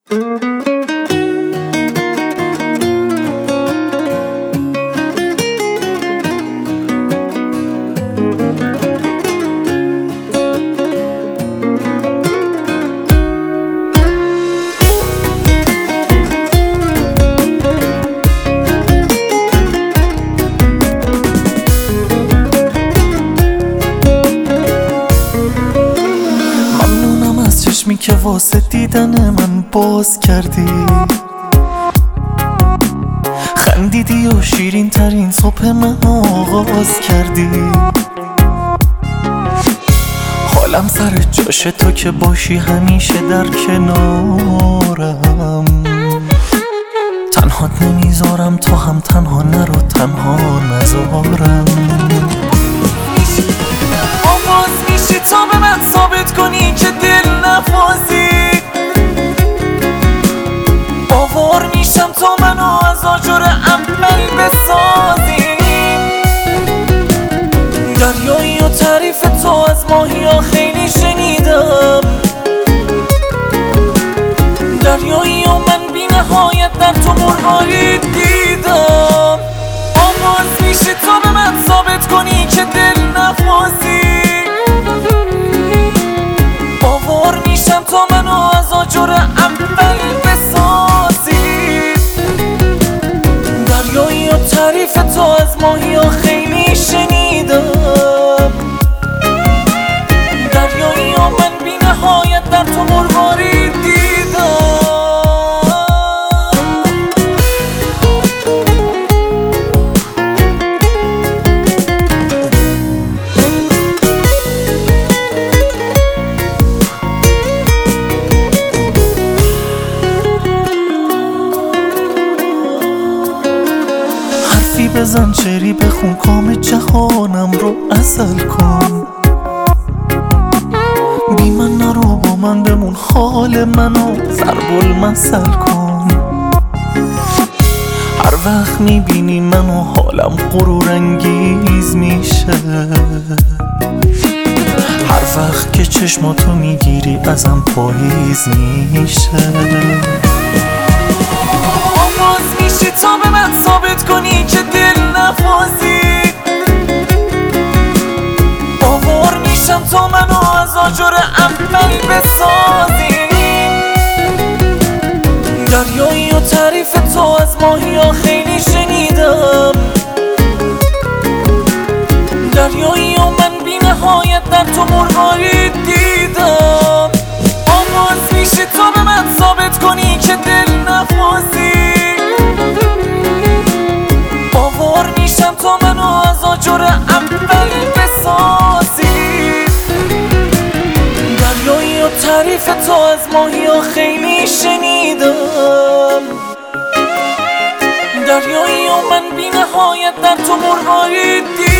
ممنونم از چشمی که واسه دیدن من باز کردی، خندیدی و شیرین ترین صبح من آغاز کردی. حالم سر جاش تو که باشی همیشه در کنارم، تنهات نمیذارم تو هم تنها نرو تنها نذارم. آواز میشی تا به من ثابت کنی که دل نفازی، باور میشم تا منو از آجر عمل بسازی. دریایی و تعریف تو از ماهی ها خیلی شنیدم، دریایی و من بی نهایت در تو مرغاری دیدم. آواز میشه تا به من ثابت کنی که دل نفازی، باور میشم تا منو از آجر اول بسازی. دریایی و تعریف تو از ماهی ها خیلی شنیدم، دریایی و من بی نهایت در تو مرغاری دیدم. حرفی بزن شعری بخون کام جهانم رو عسل کن، بی من نرو با من بمون حال منو ضرب المثل کن. هر وقت میبینی منو حالم غرور انگیز میشه، هر وقت که چشماتو میگیری ازم پاییز میشه. آواز میشی تا به من ثابت کنی که دل نفازی، باور میشم تا منو از آجر عمل بسازی. دریایی و تعریف تو از ماهی ها خیلی شنیدم، دریایی و من بی نهایت در تو مرغاری دیدم. آواز میشه تا به من ثابت کنی که دل نفازی، باور میشم تا منو از آجر اول بسازی. دریایی و تعریف تو از ماهی ها خیلی شنیدم، دریایی و من بی نهایت در تو مرغاری دیدم.